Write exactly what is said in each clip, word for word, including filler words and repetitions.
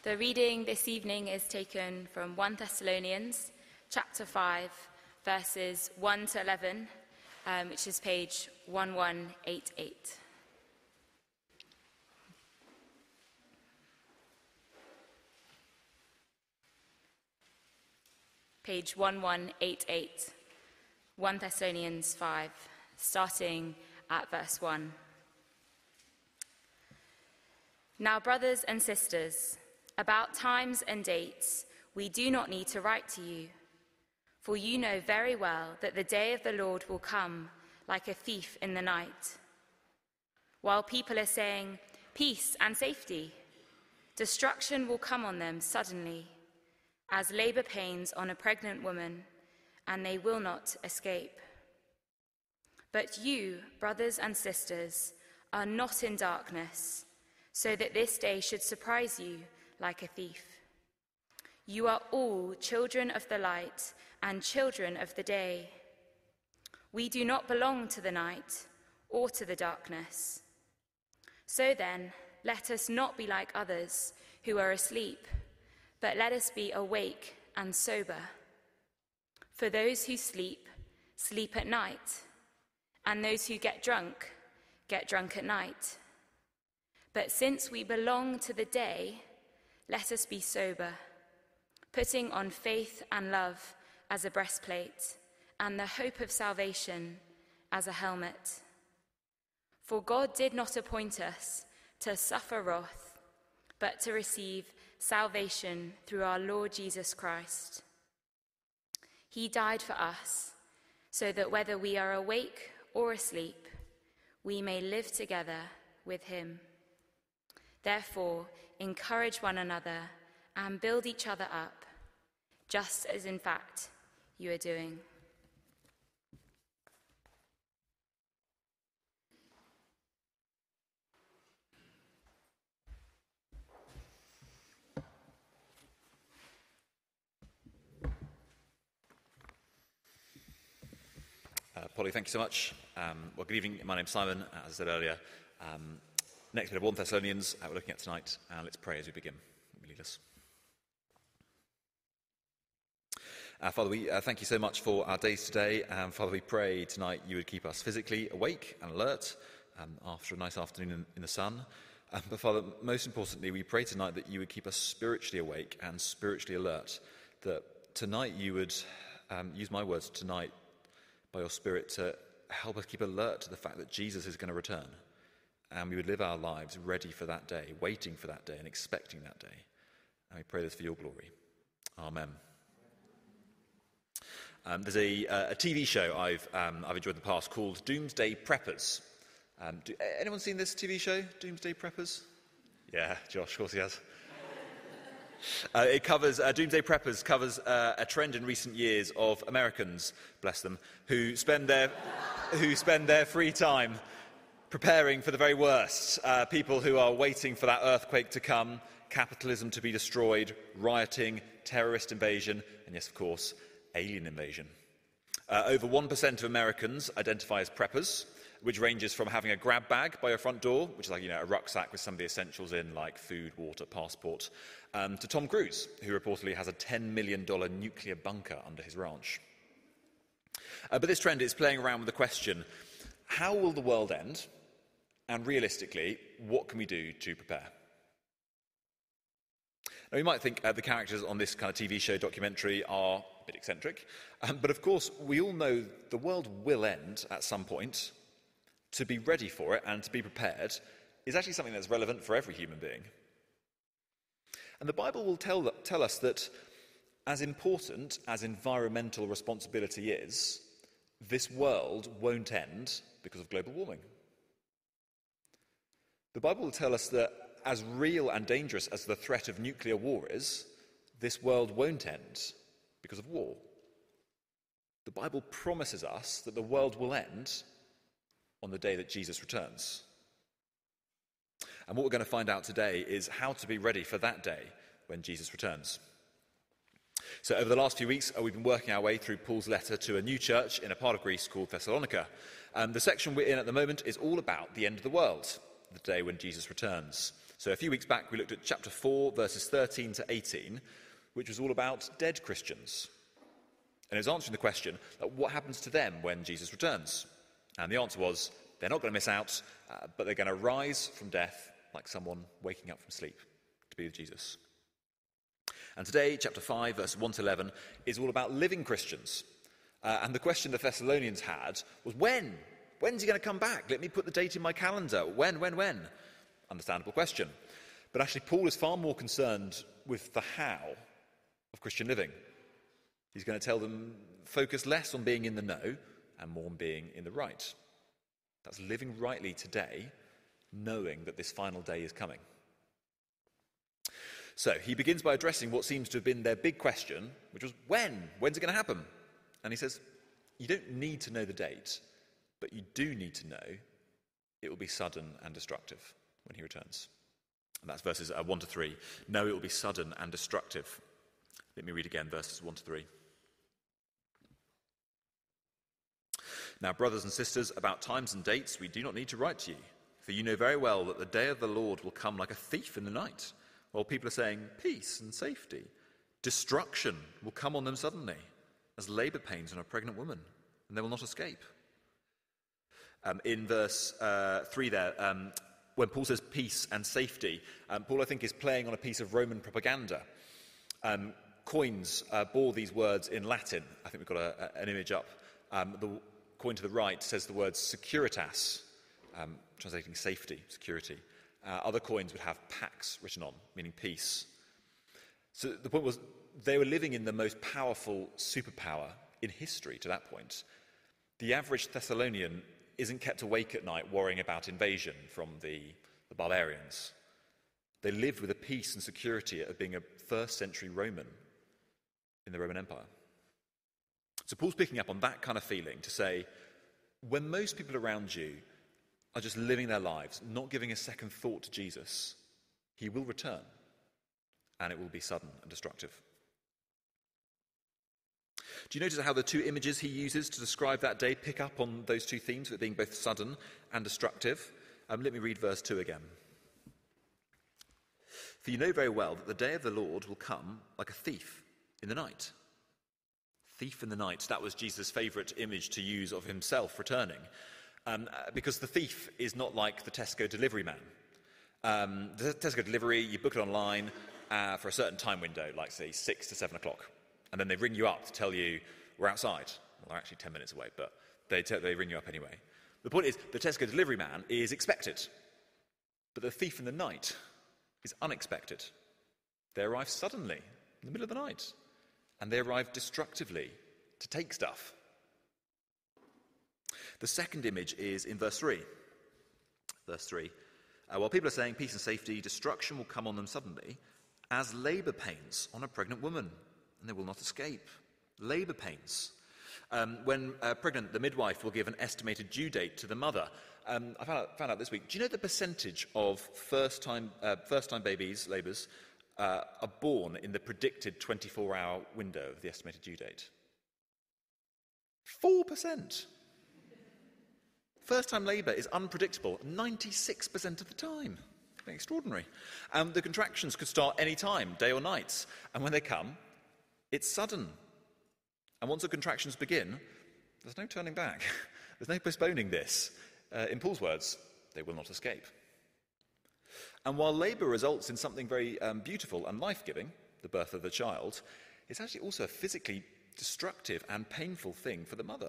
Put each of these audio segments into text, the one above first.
The reading this evening is taken from First Thessalonians chapter five, verses one to eleven, um, which is page eleven eighty-eight. Page eleven eighty-eight, First Thessalonians five, starting at verse one. Now, brothers and sisters, about times and dates, we do not need to write to you, for you know very well that the day of the Lord will come like a thief in the night. While people are saying, peace and safety, destruction will come on them suddenly, as labor pains on a pregnant woman, and they will not escape. But you, brothers and sisters, are not in darkness, so that this day should surprise you like a thief. You are all children of the light and children of the day. We do not belong to the night or to the darkness. So then, let us not be like others who are asleep, but let us be awake and sober. For those who sleep, sleep at night, and those who get drunk, get drunk at night. But since we belong to the day, let us be sober, putting on faith and love as a breastplate, and the hope of salvation as a helmet. For God did not appoint us to suffer wrath, but to receive salvation through our Lord Jesus Christ. He died for us, so that whether we are awake or asleep, we may live together with him. Therefore, encourage one another and build each other up, just as in fact you are doing. Uh, Polly, thank you so much. Um, well, good evening. My name's Simon, as I said earlier. Um, next bit of First Thessalonians uh, we're looking at tonight, and uh, let's pray as we begin. Let me lead us. Uh, Father, we uh, thank you so much for our days today. Um, Father, we pray tonight you would keep us physically awake and alert um, after a nice afternoon in, in the sun. Um, but Father, most importantly, we pray tonight that you would keep us spiritually awake and spiritually alert, that tonight you would, um, use my words tonight, by your Spirit to help us keep alert to the fact that Jesus is going to return, and we would live our lives ready for that day, waiting for that day and expecting that day. And we pray this for your glory. Amen. Um, there's a, uh, a T V show I've, um, I've enjoyed in the past called Doomsday Preppers. Um, do, anyone seen this T V show, Doomsday Preppers? Yeah, Josh, of course he has. Uh, it covers, uh, Doomsday Preppers covers uh, a trend in recent years of Americans, bless them, who spend their, who spend their free time preparing for the very worst. Uh, people who are waiting for that earthquake to come, capitalism to be destroyed, rioting, terrorist invasion, and yes, of course, alien invasion. Uh, over one percent of Americans identify as preppers, which ranges from having a grab bag by your front door, which is like, you know, a rucksack with some of the essentials in, like food, water, passport, um, to Tom Cruise, who reportedly has a ten million dollars nuclear bunker under his ranch. Uh, but this trend is playing around with the question, how will the world end? And realistically, what can we do to prepare? Now, you might think uh, the characters on this kind of T V show documentary are a bit eccentric, um, but of course, we all know the world will end at some point. To be ready for it and to be prepared is actually something that's relevant for every human being. And the Bible will tell, tell us that as important as environmental responsibility is, this world won't end because of global warming. The Bible will tell us that as real and dangerous as the threat of nuclear war is, this world won't end because of war. The Bible promises us that the world will end on the day that Jesus returns. And what we're going to find out today is how to be ready for that day when Jesus returns. So over the last few weeks, uh, we've been working our way through Paul's letter to a new church in a part of Greece called Thessalonica. Um, the section we're in at the moment is all about the end of the world, the day when Jesus returns. So a few weeks back, we looked at chapter four, verses thirteen to eighteen, which was all about dead Christians. And it was answering the question, uh, what happens to them when Jesus returns? And the answer was, they're not going to miss out, uh, but they're going to rise from death like someone waking up from sleep to be with Jesus. And today, chapter five, verse one to eleven, is all about living Christians. Uh, and the question the Thessalonians had was, when? When's he going to come back? Let me put the date in my calendar. When, when, when? Understandable question. But actually, Paul is far more concerned with the how of Christian living. He's going to tell them, focus less on being in the know and more on being in the right. That's living rightly today, knowing that this final day is coming. So he begins by addressing what seems to have been their big question, which was, when? When's it going to happen? And he says, you don't need to know the date, but you do need to know it will be sudden and destructive when he returns. And that's verses uh, one to three. No, it will be sudden and destructive. Let me read again, verses one to three. Now, brothers and sisters, about times and dates we do not need to write to you, for you know very well that the day of the Lord will come like a thief in the night, while people are saying peace and safety. Destruction will come on them suddenly, as labour pains on a pregnant woman, and they will not escape. Um, in verse uh, three there, um, when Paul says peace and safety, um, Paul, I think, is playing on a piece of Roman propaganda. Um, coins uh, bore these words in Latin. I think we've got a, a, an image up. Um, the coin to the right says the word securitas, um, translating safety, security. Uh, other coins would have pax written on, meaning peace. So the point was, they were living in the most powerful superpower in history to that point. The average Thessalonian isn't kept awake at night worrying about invasion from the, the barbarians. They lived with the peace and security of being a first century Roman in the Roman Empire. So Paul's picking up on that kind of feeling to say, when most people around you are just living their lives, not giving a second thought to Jesus, he will return, and it will be sudden and destructive. Do you notice how the two images he uses to describe that day pick up on those two themes of it being both sudden and destructive? Um, let me read verse two again. For you know very well that the day of the Lord will come like a thief in the night. Thief in the night, that was Jesus' favourite image to use of himself returning. Um, because the thief is not like the Tesco delivery man. Um, the Tesco delivery, you book it online uh, for a certain time window, like say six to seven o'clock. And then they ring you up to tell you, we're outside. Well, they're actually ten minutes away, but they, te- they ring you up anyway. The point is, the Tesco delivery man is expected. But the thief in the night is unexpected. They arrive suddenly, in the middle of the night. And they arrive destructively to take stuff. The second image is in verse three. Verse three. Uh, while people are saying peace and safety, destruction will come on them suddenly as labour pains on a pregnant woman, and they will not escape. Labour pains. Um, when uh, pregnant, the midwife will give an estimated due date to the mother. Um, I found out, found out this week, do you know the percentage of first-time uh, first-time babies, labours, uh, are born in the predicted twenty-four hour window of the estimated due date? four percent. First-time labour is unpredictable ninety-six percent of the time. Extraordinary. Um, the contractions could start any time, day or night. And when they come, it's sudden. And once the contractions begin, there's no turning back. There's no postponing this. Uh, in Paul's words, they will not escape. And while labour results in something very um, beautiful and life-giving, the birth of the child, it's actually also a physically destructive and painful thing for the mother.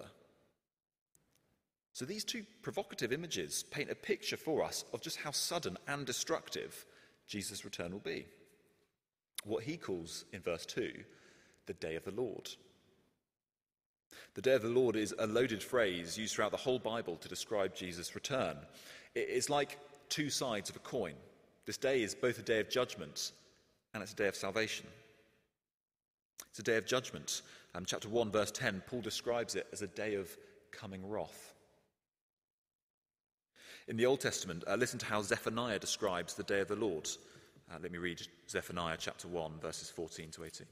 So these two provocative images paint a picture for us of just how sudden and destructive Jesus' return will be. What he calls, in verse two, the day of the Lord. The day of the Lord is a loaded phrase used throughout the whole Bible to describe Jesus' return. It's like two sides of a coin. This day is both a day of judgment and it's a day of salvation. It's a day of judgment. Um, chapter one, verse ten, Paul describes it as a day of coming wrath. In the Old Testament, uh, listen to how Zephaniah describes the day of the Lord. Uh, let me read Zephaniah chapter one, verses fourteen to eighteen.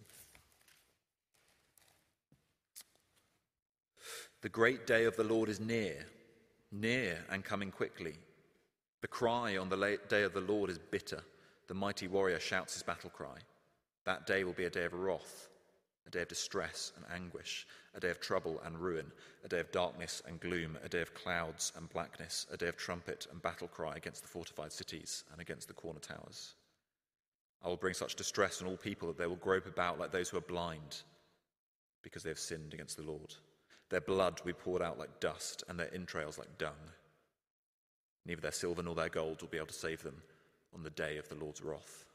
The great day of the Lord is near, near and coming quickly. The cry on the day of the Lord is bitter. The mighty warrior shouts his battle cry. That day will be a day of wrath, a day of distress and anguish, a day of trouble and ruin, a day of darkness and gloom, a day of clouds and blackness, a day of trumpet and battle cry against the fortified cities and against the corner towers. I will bring such distress on all people that they will grope about like those who are blind, because they have sinned against the Lord. Their blood will be poured out like dust, and their entrails like dung. Neither their silver nor their gold will be able to save them on the day of the Lord's wrath.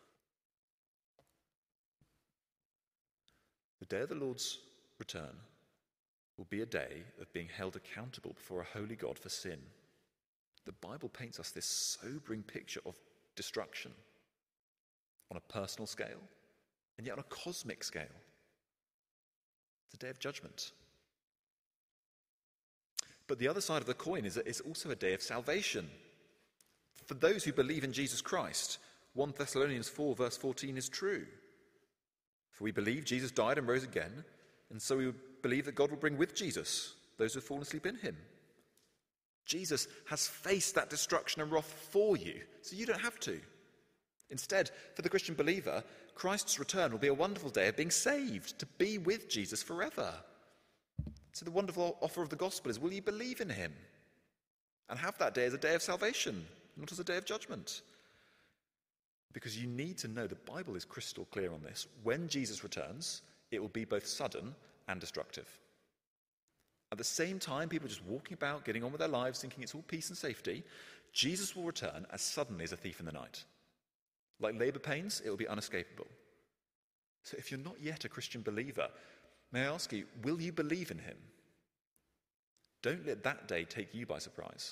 The day of the Lord's return will be a day of being held accountable before a holy God for sin. The Bible paints us this sobering picture of destruction on a personal scale and yet on a cosmic scale. It's a day of judgment. But the other side of the coin is that it's also a day of salvation. For those who believe in Jesus Christ, First Thessalonians four verse fourteen is true. For we believe Jesus died and rose again, and so we believe that God will bring with Jesus those who have fallen asleep in him. Jesus has faced that destruction and wrath for you, so you don't have to. Instead, for the Christian believer, Christ's return will be a wonderful day of being saved, to be with Jesus forever. So the wonderful offer of the gospel is, will you believe in him and have that day as a day of salvation, not as a day of judgment? Because you need to know the Bible is crystal clear on this. When Jesus returns, it will be both sudden and destructive. At the same time, people are just walking about, getting on with their lives, thinking it's all peace and safety. Jesus will return as suddenly as a thief in the night. Like labour pains, it will be unescapable. So if you're not yet a Christian believer, may I ask you, will you believe in him? Don't let that day take you by surprise.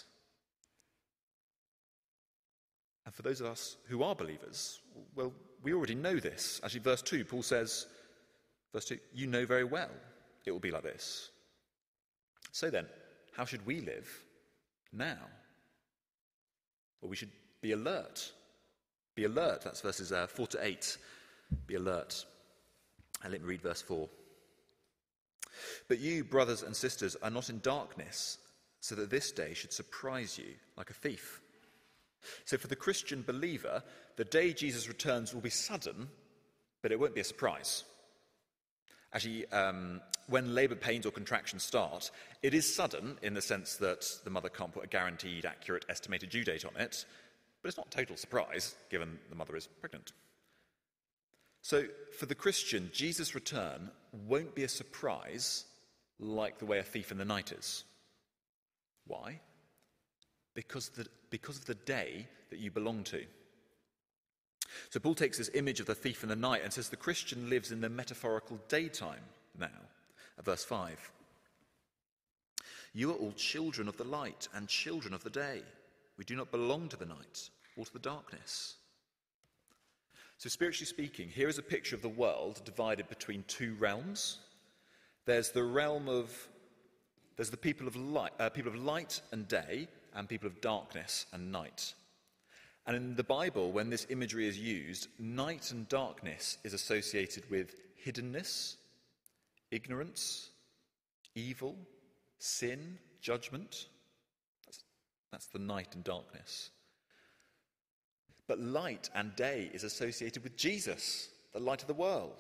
And for those of us who are believers, well, we already know this. Actually, verse two, Paul says, verse two, you know very well it will be like this. So then, how should we live now? Well, we should be alert. Be alert. That's verses uh, four to eight. Be alert. And let me read verse four. But you, brothers and sisters, are not in darkness, so that this day should surprise you like a thief. So for the Christian believer, the day Jesus returns will be sudden, but it won't be a surprise. Actually, um, when labour pains or contractions start, it is sudden in the sense that the mother can't put a guaranteed, accurate, estimated due date on it, but it's not a total surprise, given the mother is pregnant. So for the Christian, Jesus' return won't be a surprise like the way a thief in the night is. Why? Because, the, because of the day that you belong to. So Paul takes this image of the thief in the night and says the Christian lives in the metaphorical daytime now. At verse five. You are all children of the light and children of the day. We do not belong to the night or to the darkness. So spiritually speaking, here is a picture of the world divided between two realms. There's the realm of, there's the people of light, uh, people of light and day, and people of darkness and night. And in the Bible, when this imagery is used, night and darkness is associated with hiddenness, ignorance, evil, sin, judgment. That's, that's the night and darkness. But light and day is associated with Jesus, the light of the world.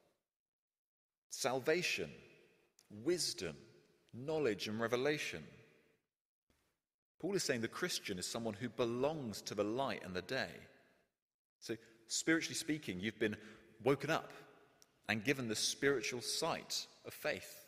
Salvation, wisdom, knowledge and revelation. Paul is saying the Christian is someone who belongs to the light and the day. So, spiritually speaking, you've been woken up and given the spiritual sight of faith.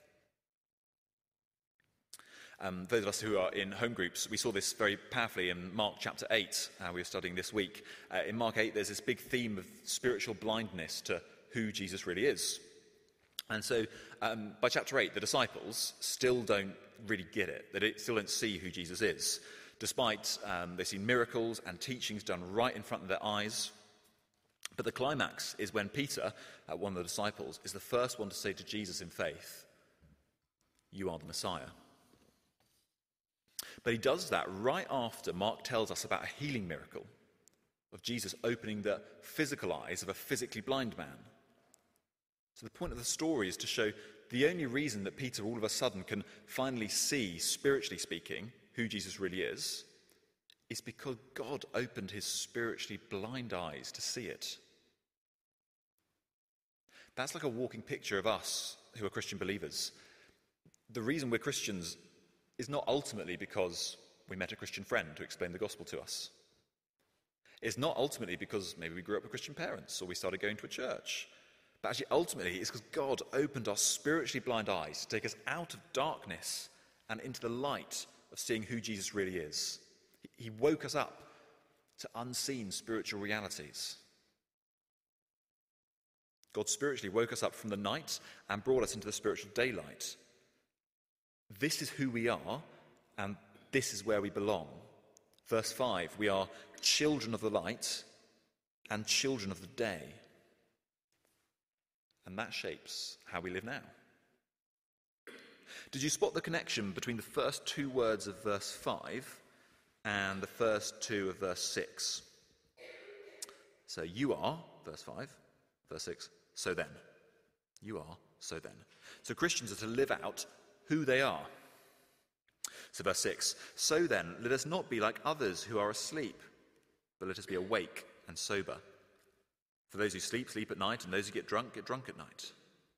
Um, those of us who are in home groups, we saw this very powerfully in Mark chapter eight, uh, we were studying this week. Uh, in Mark eight, there's this big theme of spiritual blindness to who Jesus really is. And so um, by chapter eight, the disciples still don't really get it. They don't, still don't see who Jesus is, despite um, they've seen miracles and teachings done right in front of their eyes. But the climax is when Peter, uh, one of the disciples, is the first one to say to Jesus in faith, "You are the Messiah." But he does that right after Mark tells us about a healing miracle of Jesus opening the physical eyes of a physically blind man. So the point of the story is to show the only reason that Peter all of a sudden can finally see, spiritually speaking, who Jesus really is, is because God opened his spiritually blind eyes to see it. That's like a walking picture of us who are Christian believers. The reason we're Christians is not ultimately because we met a Christian friend who explained the gospel to us. It's not ultimately because maybe we grew up with Christian parents or we started going to a church. But actually, ultimately, it's because God opened our spiritually blind eyes to take us out of darkness and into the light of seeing who Jesus really is. He woke us up to unseen spiritual realities. God spiritually woke us up from the night and brought us into the spiritual daylight. This is who we are, and this is where we belong. Verse five, we are children of the light and children of the day. And that shapes how we live now. Did you spot the connection between the first two words of verse five and the first two of verse six? So you are, verse five, verse six, so then. You are, so then. So Christians are to live out who they are. So verse six, so then, let us not be like others who are asleep, but let us be awake and sober. For those who sleep, sleep at night, and those who get drunk, get drunk at night.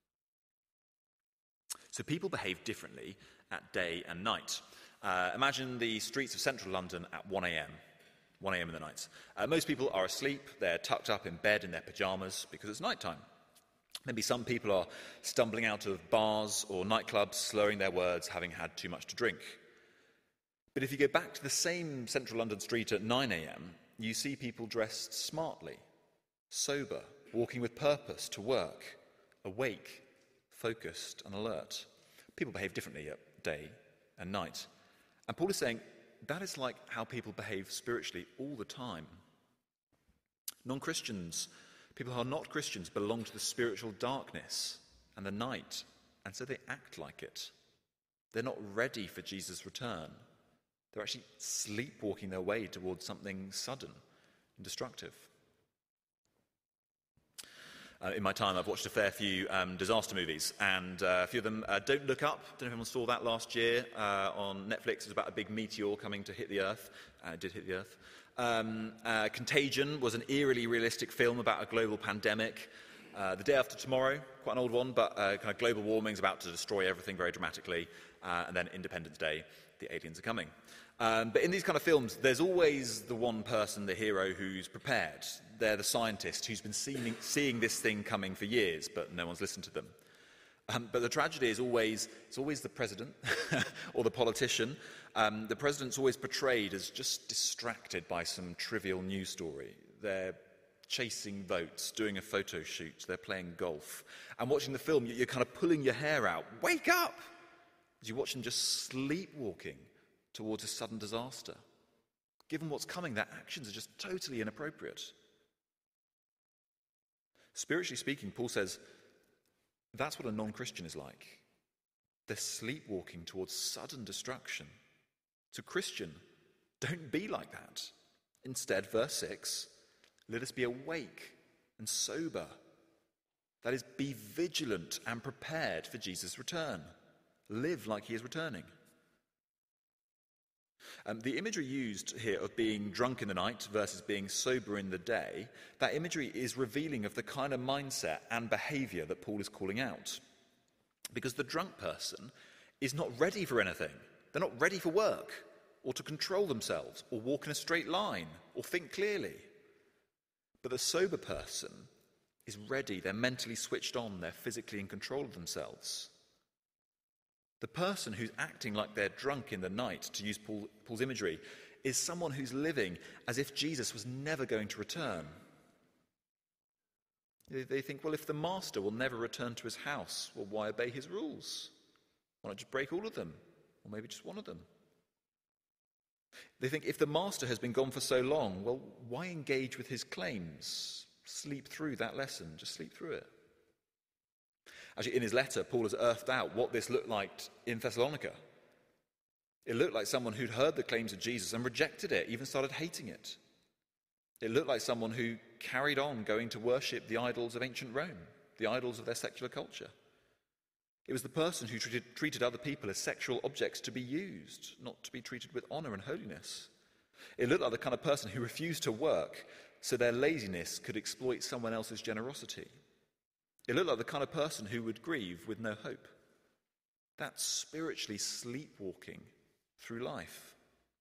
So people behave differently at day and night. Uh, imagine the streets of central London at one a.m., one a.m. in the night. Uh, most people are asleep, they're tucked up in bed in their pyjamas because it's nighttime. Maybe some people are stumbling out of bars or nightclubs, slurring their words, having had too much to drink. But if you go back to the same central London street at nine a.m., you see people dressed smartly, sober, walking with purpose to work, awake, focused and alert. People behave differently at day and night. And Paul is saying that is like how people behave spiritually all the time. Non-Christians, people who are not Christians, belong to the spiritual darkness and the night, and so they act like it. They're not ready for Jesus' return. They're actually sleepwalking their way towards something sudden and destructive. Uh, in my time, I've watched a fair few um, disaster movies, and uh, a few of them, uh, Don't Look Up, don't know if anyone saw that last year uh, on Netflix. It was about a big meteor coming to hit the Earth. Uh, it did hit the Earth. Um, uh, Contagion was an eerily realistic film about a global pandemic. Uh, the Day After Tomorrow, quite an old one, but uh, kind of global warming is about to destroy everything very dramatically. Uh, and then Independence Day, the aliens are coming. Um, but in these kind of films, there's always the one person, the hero, who's prepared. They're the scientist who's been seeing, seeing this thing coming for years, but no one's listened to them. Um, but the tragedy is always, it's always the president or the politician. Um, the president's always portrayed as just distracted by some trivial news story. They're chasing votes, doing a photo shoot, they're playing golf. And watching the film, you're kind of pulling your hair out. Wake up! As you watch them just sleepwalking towards a sudden disaster. Given what's coming, their actions are just totally inappropriate. Spiritually speaking, Paul says, that's what a non-Christian is like. They're sleepwalking towards sudden destruction. So Christian, don't be like that. Instead, verse six, let us be awake and sober. That is, be vigilant and prepared for Jesus' return. Live like he is returning. Um, the imagery used here of being drunk in the night versus being sober in the day, that imagery is revealing of the kind of mindset and behaviour that Paul is calling out. Because the drunk person is not ready for anything. They're not ready for work, or to control themselves, or walk in a straight line, or think clearly. But the sober person is ready, they're mentally switched on, they're physically in control of themselves. The person who's acting like they're drunk in the night, to use Paul, Paul's imagery, is someone who's living as if Jesus was never going to return. They, they think, well, if the master will never return to his house, well, why obey his rules? Why not just break all of them? Or maybe just one of them? They think, if the master has been gone for so long, well, why engage with his claims? Sleep through that lesson. Just sleep through it. Actually, in his letter, Paul has earthed out what this looked like in Thessalonica. It looked like someone who'd heard the claims of Jesus and rejected it, even started hating it. It looked like someone who carried on going to worship the idols of ancient Rome, the idols of their secular culture. It was the person who treated, treated other people as sexual objects to be used, not to be treated with honour and holiness. It looked like the kind of person who refused to work so their laziness could exploit someone else's generosity. It looked like the kind of person who would grieve with no hope. That's spiritually sleepwalking through life.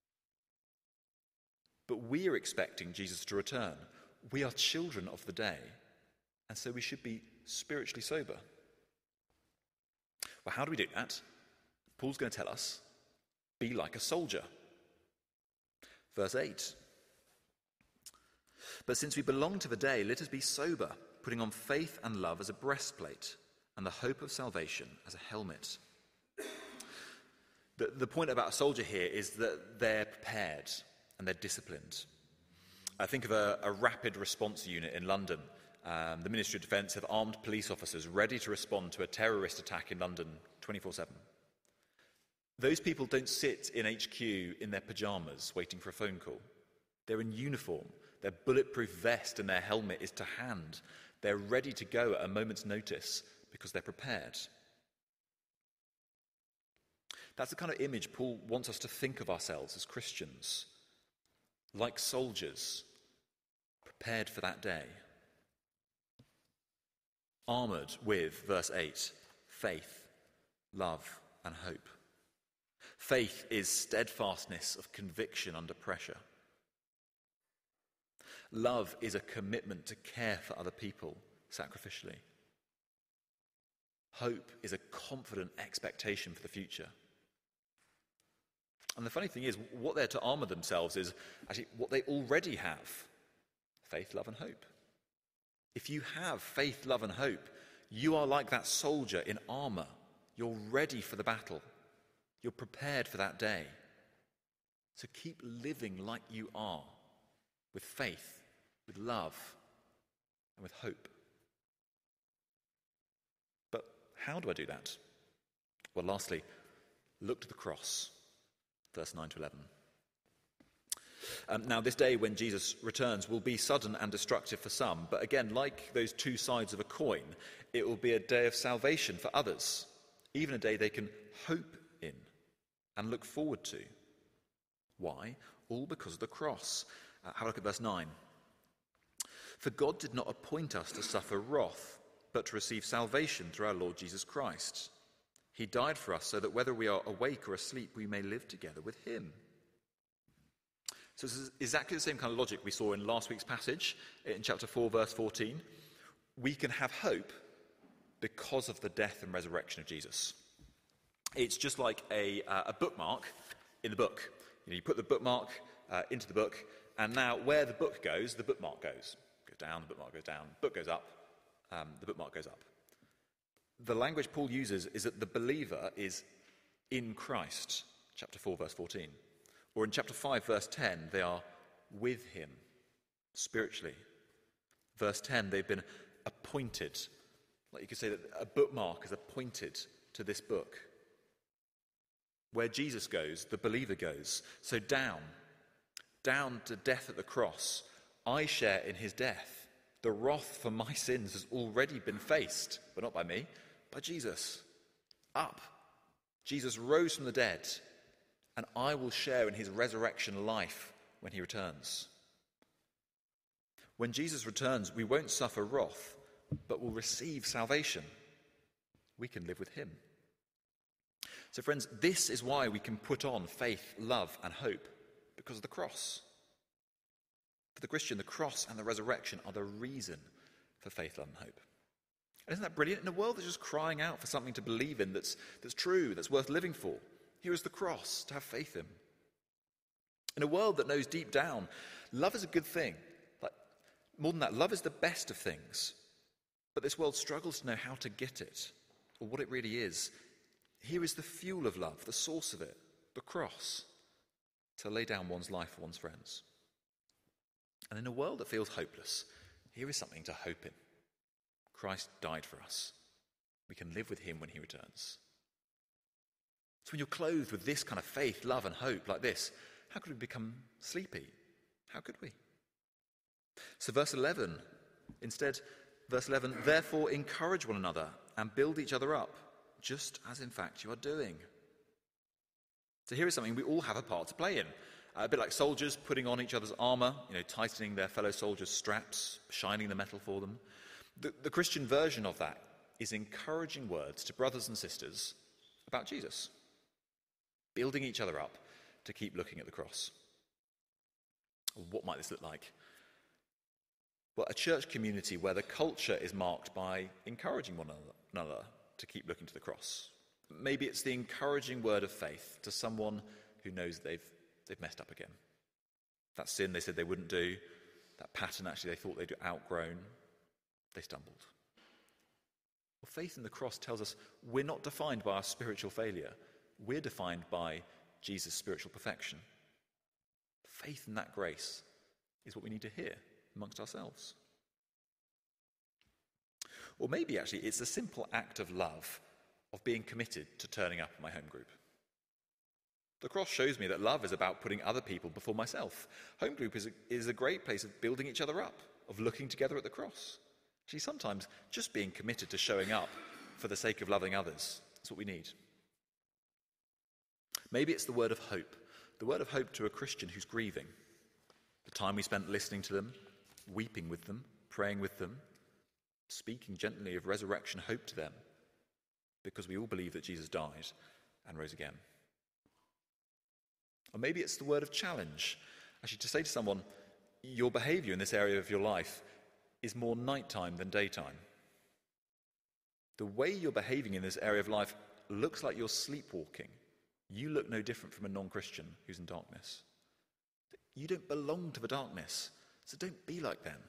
But we are expecting Jesus to return. We are children of the day, and so we should be spiritually sober. Well, how do we do that? Paul's going to tell us, be like a soldier. Verse eight. But since we belong to the day, let us be sober, putting on faith and love as a breastplate, and the hope of salvation as a helmet. The, the point about a soldier here is that they're prepared and they're disciplined. I think of a, a rapid response unit in London. Um, the Ministry of Defence have armed police officers ready to respond to a terrorist attack in London twenty-four seven. Those people don't sit in H Q in their pyjamas waiting for a phone call. They're in uniform. Their bulletproof vest and their helmet is to hand. They're ready to go at a moment's notice because they're prepared. That's the kind of image Paul wants us to think of ourselves as Christians. Like soldiers, prepared for that day. Armoured with, verse eight, faith, love, and hope. Faith is steadfastness of conviction under pressure. Love is a commitment to care for other people sacrificially. Hope is a confident expectation for the future. And the funny thing is, what they're to armour themselves is actually what they already have. Faith, love, and hope. If you have faith, love, and hope, you are like that soldier in armour. You're ready for the battle. You're prepared for that day. So keep living like you are, with faith, with love, and with hope. But how do I do that? Well, lastly, look to the cross. Verse nine to eleven. Um, now, this day when Jesus returns will be sudden and destructive for some, but again, like those two sides of a coin, it will be a day of salvation for others, even a day they can hope in and look forward to. Why? All because of the cross. Uh, have a look at verse nine. For God did not appoint us to suffer wrath, but to receive salvation through our Lord Jesus Christ. He died for us so that whether we are awake or asleep, we may live together with him. So this is exactly the same kind of logic we saw in last week's passage, in chapter four, verse fourteen. We can have hope because of the death and resurrection of Jesus. It's just like a, uh, a bookmark in the book. You know, you put the bookmark uh, into the book, and now where the book goes, the bookmark goes. Goes down, the bookmark goes down, the book goes up, um, the bookmark goes up. The language Paul uses is that the believer is in Christ, chapter four, verse fourteen. Or in chapter five, verse ten, they are with him, spiritually. Verse ten, they've been appointed. Like you could say that a bookmark is appointed to this book. Where Jesus goes, the believer goes. So down, down to death at the cross, I share in his death. The wrath for my sins has already been faced, but not by me, by Jesus. Up. Jesus rose from the dead, and I will share in his resurrection life when he returns. When Jesus returns, we won't suffer wrath, but will receive salvation. We can live with him. So friends, this is why we can put on faith, love, and hope, because of the cross. For the Christian, the cross and the resurrection are the reason for faith, love, and hope. And isn't that brilliant? In a world that's just crying out for something to believe in that's, that's true, that's worth living for, here is the cross to have faith in. In a world that knows deep down, love is a good thing. Like, more than that, love is the best of things. But this world struggles to know how to get it, or what it really is. Here is the fuel of love, the source of it, the cross, to lay down one's life for one's friends. And in a world that feels hopeless, here is something to hope in. Christ died for us. We can live with him when he returns. So when you're clothed with this kind of faith, love, and hope like this, how could we become sleepy? How could we? So verse eleven, instead, verse eleven, therefore encourage one another and build each other up, just as in fact you are doing. So here is something we all have a part to play in. a bit like soldiers putting on each other's armour, you know, tightening their fellow soldiers' straps, shining the metal for them. The, the Christian version of that is encouraging words to brothers and sisters about Jesus, building each other up to keep looking at the cross. What might this look like? Well, a church community where the culture is marked by encouraging one another to keep looking to the cross. Maybe it's the encouraging word of faith to someone who knows they've, they've messed up again. That sin they said they wouldn't do, that pattern actually they thought they'd outgrown, they stumbled. Well, faith in the cross tells us we're not defined by our spiritual failure. We're defined by Jesus' spiritual perfection. Faith in that grace is what we need to hear amongst ourselves. Or maybe actually it's a simple act of love of being committed to turning up at my home group. The cross shows me that love is about putting other people before myself. Home group is a, is a great place of building each other up, of looking together at the cross. Actually, sometimes just being committed to showing up for the sake of loving others is what we need. Maybe it's the word of hope, the word of hope to a Christian who's grieving. The time we spent listening to them, weeping with them, praying with them, speaking gently of resurrection hope to them, because we all believe that Jesus died and rose again. Or maybe it's the word of challenge, actually to say to someone, your behaviour in this area of your life is more nighttime than daytime. The way you're behaving in this area of life looks like you're sleepwalking. You look no different from a non-Christian who's in darkness. You don't belong to the darkness, so don't be like them.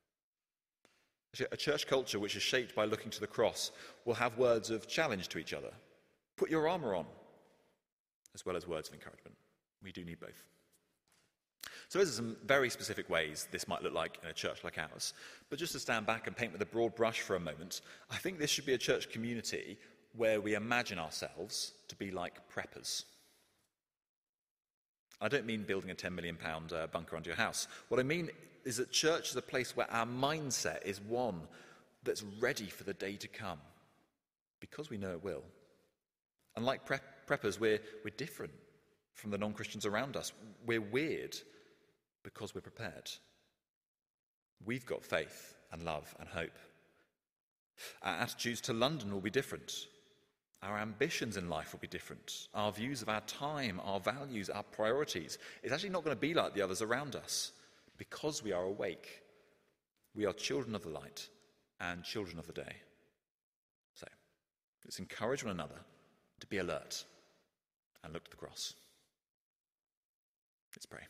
A church culture which is shaped by looking to the cross will have words of challenge to each other. Put your armour on, as well as words of encouragement. We do need both. So those are some very specific ways this might look like in a church like ours. But just to stand back and paint with a broad brush for a moment, I think this should be a church community where we imagine ourselves to be like preppers. I don't mean building a ten million pound uh, bunker under your house. What I mean is that church is a place where our mindset is one that's ready for the day to come, because we know it will. And like pre- preppers, we're, we're different from the non-Christians around us. We're weird because we're prepared. We've got faith and love and hope. Our attitudes to London will be different. Our ambitions in life will be different. Our views of our time, our values, our priorities, it's actually not going to be like the others around us, because we are awake. We are children of the light and children of the day. So, let's encourage one another to be alert and look to the cross. Let's pray.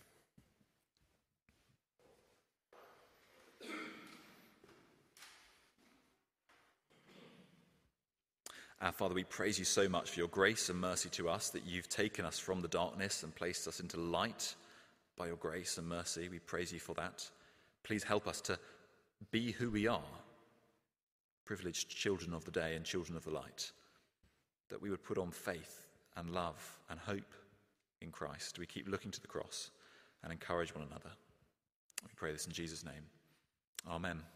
Our Father, we praise you so much for your grace and mercy to us, that you've taken us from the darkness and placed us into light by your grace and mercy. We praise you for that. Please help us to be who we are, privileged children of the day and children of the light, that we would put on faith and love and hope in Christ. We keep looking to the cross and encourage one another. We pray this in Jesus' name. Amen.